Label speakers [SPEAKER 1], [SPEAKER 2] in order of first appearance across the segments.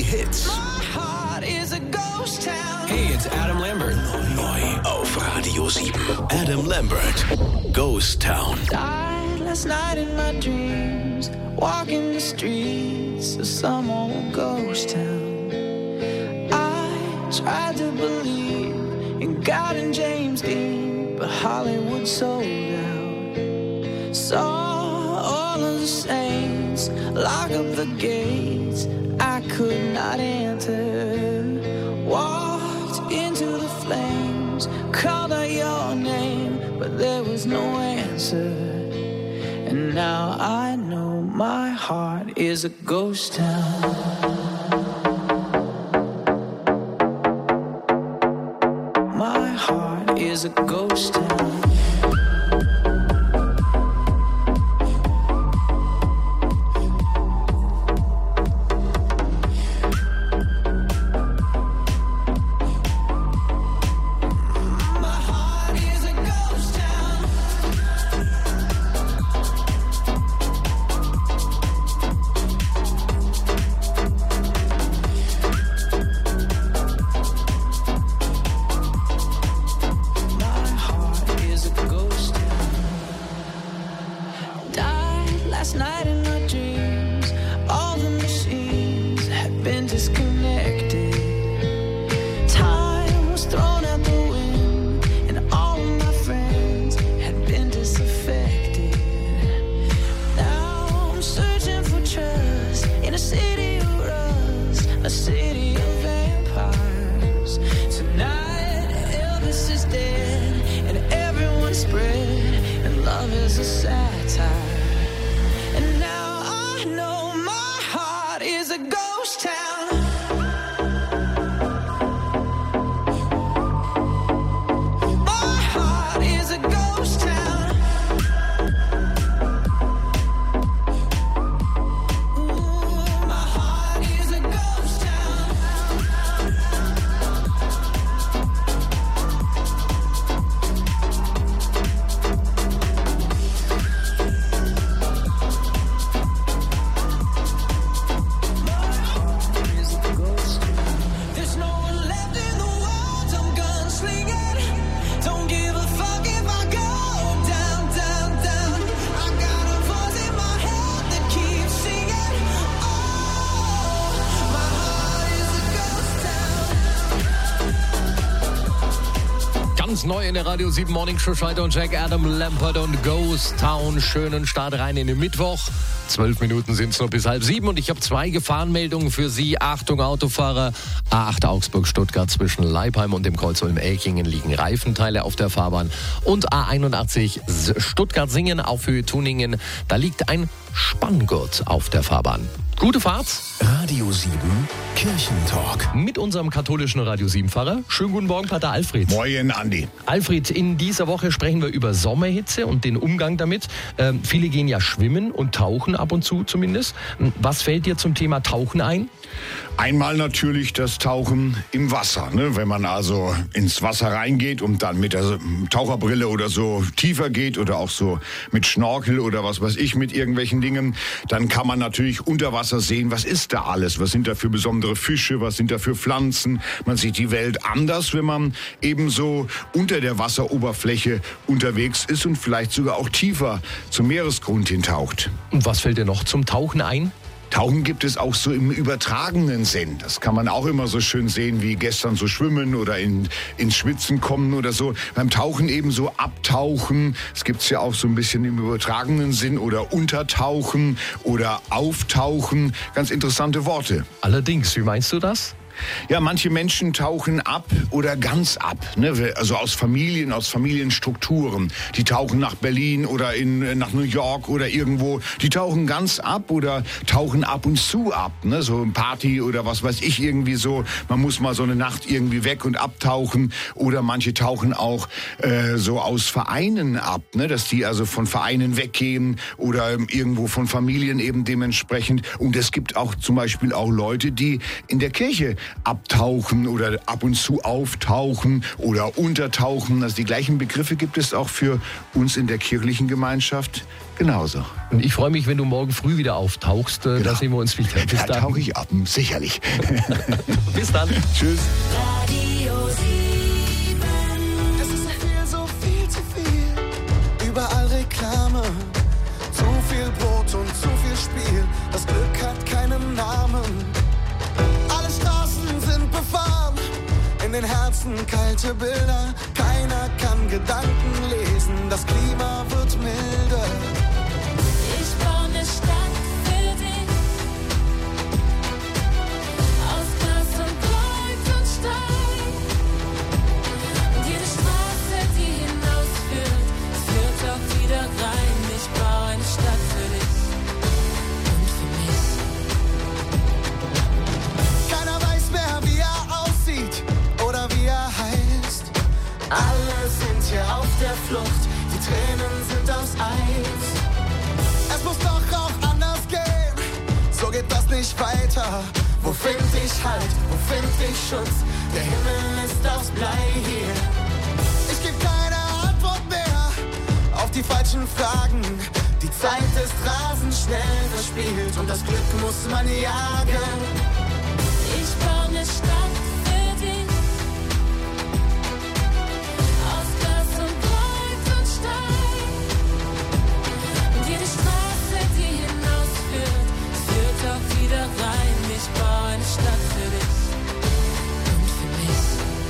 [SPEAKER 1] Hits. Hey, it's Adam Lambert. Neu auf Radio 7. Adam Lambert, Ghost Town.
[SPEAKER 2] Died last night in my dreams, walking the streets of some old ghost town. I tried to believe in God and James Dean, but Hollywood sold out. Saw all of the saints lock up the gates I could not enter. Walked into the flames, called out your name, but there was no answer. And now I know my heart is a ghost town. My heart is a ghost town.
[SPEAKER 3] Neu in der Radio 7 Morning Show, Schneider und Jack, Adam Lambert und Ghost Town. Schönen Start rein in den Mittwoch. 12 Minuten sind es noch bis 6:30 und ich habe 2 Gefahrenmeldungen für Sie. Achtung Autofahrer, A8 Augsburg-Stuttgart zwischen Leipheim und dem Kreuzung in Elchingen liegen Reifenteile auf der Fahrbahn. Und A81 Stuttgart-Singen auf Höhe Tuningen, da liegt ein Spanngurt auf der Fahrbahn. Gute Fahrt.
[SPEAKER 1] Radio 7 Kirchentalk.
[SPEAKER 3] Mit unserem katholischen Radio 7-Pfarrer. Schönen guten Morgen, Pater Alfred.
[SPEAKER 4] Moin, Andi.
[SPEAKER 3] Alfred, in dieser Woche sprechen wir über Sommerhitze und den Umgang damit. Viele gehen ja schwimmen und tauchen ab und zu zumindest. Was fällt dir zum Thema Tauchen ein?
[SPEAKER 4] Einmal natürlich das Tauchen im Wasser. Ne? Wenn man also ins Wasser reingeht und dann mit der Taucherbrille oder so tiefer geht oder auch so mit Schnorchel oder was weiß ich mit irgendwelchen Dingen, dann kann man natürlich unter Wasser sehen, was ist da alles? Was sind da für besondere Fische? Was sind da für Pflanzen? Man sieht die Welt anders, wenn man eben so unter der Wasseroberfläche unterwegs ist und vielleicht sogar auch tiefer zum Meeresgrund hintaucht.
[SPEAKER 3] Und was fällt dir noch zum Tauchen ein?
[SPEAKER 4] Tauchen gibt es auch so im übertragenen Sinn. Das kann man auch immer so schön sehen, wie gestern so schwimmen oder ins Schwitzen kommen oder so. Beim Tauchen eben so abtauchen. Es gibt's ja auch so ein bisschen im übertragenen Sinn oder untertauchen oder auftauchen. Ganz interessante Worte.
[SPEAKER 3] Allerdings, wie meinst du das?
[SPEAKER 4] Ja, manche Menschen tauchen ab oder ganz ab, ne? Also aus Familienstrukturen. Die tauchen nach Berlin oder nach New York oder irgendwo. Die tauchen ganz ab oder tauchen ab und zu ab, ne? So ein Party oder was weiß ich irgendwie so. Man muss mal so eine Nacht irgendwie weg und abtauchen. Oder manche tauchen auch so aus Vereinen ab, ne? Dass die also von Vereinen weggehen oder irgendwo von Familien eben dementsprechend. Und es gibt auch zum Beispiel auch Leute, die in der Kirche abtauchen oder ab und zu auftauchen oder untertauchen. Also die gleichen Begriffe gibt es auch für uns in der kirchlichen Gemeinschaft genauso.
[SPEAKER 3] Und ich freue mich, wenn du morgen früh wieder auftauchst. Da sehen wir uns wieder. Bis
[SPEAKER 4] Da
[SPEAKER 3] dann.
[SPEAKER 4] tauche ich ab, sicherlich.
[SPEAKER 3] Bis dann.
[SPEAKER 4] Tschüss.
[SPEAKER 2] Radio 7.
[SPEAKER 5] Es ist so viel zu viel. Überall Reklame. Zu viel Brot und zu viel Spiel. Das Glück hat keinen Namen. Alle Straßen sind befahren. In den Herzen kalte Bilder. Keiner kann Gedanken lesen. Das Klima wird milder.
[SPEAKER 2] Ich baue eine Stadt für dich. Aus Glas und Gold und Stein. Und jede Straße, die hinausführt, führt auch wieder rein. Ich baue eine Stadt für dich und für mich.
[SPEAKER 5] Keiner weiß mehr, wie er aussieht oder wie er heißt. Alle sind hier auf der Flucht, die Tränen sind aus Eis. Es muss doch auch anders gehen, so geht das nicht weiter. Wo find ich Halt, wo find ich Schutz? Der Himmel ist aus Blei hier. Ich geb keine Antwort mehr auf die falschen Fragen. Die Zeit ist rasend schnell verspielt und das Glück muss man jagen.
[SPEAKER 2] Ich baue eine Stadt für dich. Aus Glas und Gold und Stein. Und jede Straße, die hinausführt, führt auch wieder rein. Ich baue eine Stadt für dich und für mich.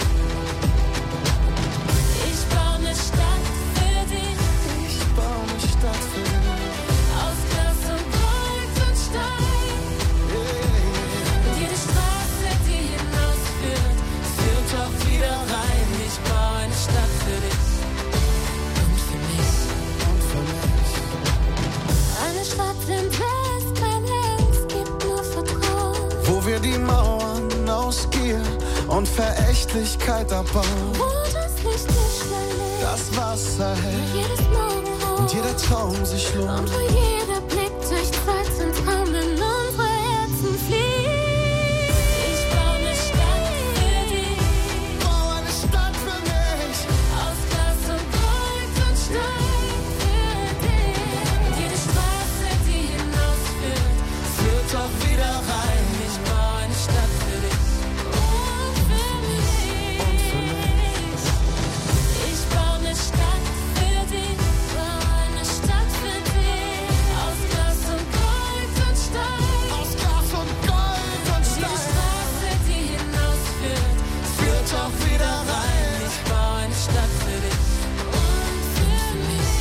[SPEAKER 2] Ich baue eine Stadt für dich.
[SPEAKER 5] Ich baue eine Stadt für dich.
[SPEAKER 2] Aus Glas und Gold und Stein. Und jede Straße, die hinausführt, führt auch wieder rein. Ich baue eine Stadt für dich und für mich.
[SPEAKER 5] Und für mich.
[SPEAKER 2] Eine Stadt, in der es keine Angst gibt, nur Vertrauen.
[SPEAKER 5] Wo wir die Mauern aus Gier und Verächtlichkeit abbauen.
[SPEAKER 2] Wo das Licht nicht schnell lebt,
[SPEAKER 5] Das Wasser hält
[SPEAKER 2] jedes Morgenrot.
[SPEAKER 5] und jeder Traum sich
[SPEAKER 2] Und
[SPEAKER 5] lohnt.
[SPEAKER 2] wo jeder Blick durch Zeit und Traum in unsere Herzen fließt. Ich baue eine Stadt für dich.
[SPEAKER 5] Bau eine Stadt für mich.
[SPEAKER 2] Aus Glas und Gold und Stein für dich. Und jede Straße, die hinausführt, führt auch wieder rein. Ich baue eine Stadt für dich und für mich. Ich baue eine Stadt für dich. Baue eine Stadt für dich. Aus Glas und Gold und Stein.
[SPEAKER 5] Aus Glas und Gold und
[SPEAKER 2] Jede
[SPEAKER 5] Stein.
[SPEAKER 2] Straße, die hinausführt,
[SPEAKER 5] Führt auch wieder rein.
[SPEAKER 2] ich baue eine Stadt für dich und für mich.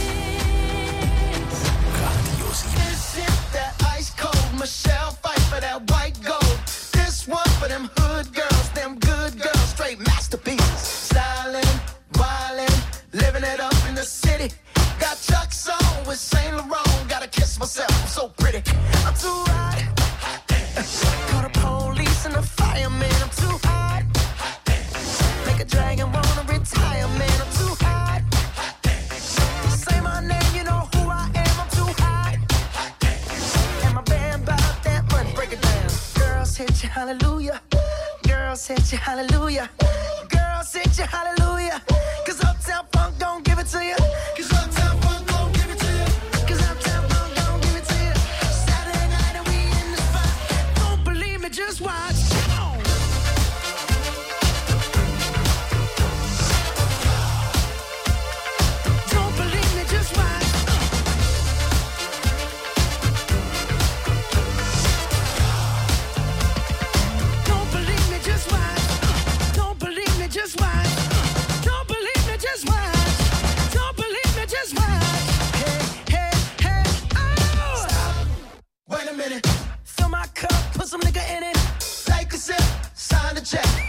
[SPEAKER 1] Radio 7.
[SPEAKER 5] This is that ice cold Michelle fight for that white gold. This one for them hood girls, them good girls, straight masterpieces. Styling, wildin', living it up in the city. Got Chuck's on with Saint Laurent. Gotta kiss myself, I'm so pretty. I'm too hot. Call the police and the fireman. I'm too hot. Make a dragon wanna retire, man. I'm too hot. Say my name, you know who I am. I'm too hot. And my band bought that money, break it down. Girls hit you, hallelujah. Girls hit you, hallelujah. Girls hit you, hallelujah. Cause Uptown Funk don't give it to you. Cause Uptown Funk don't give it to you. Cause Uptown Funk don't give it to you. Saturday night and we in the spot. Don't believe me, just watch. Come on. Don't believe me, just watch. Don't believe me, just watch. Don't believe me, just watch. Don't believe me, just watch. Don't believe me, just watch. Hey, hey, hey, oh! Stop. Wait a minute. Fill my cup, put some nigga in it. Take a sip, sign the check.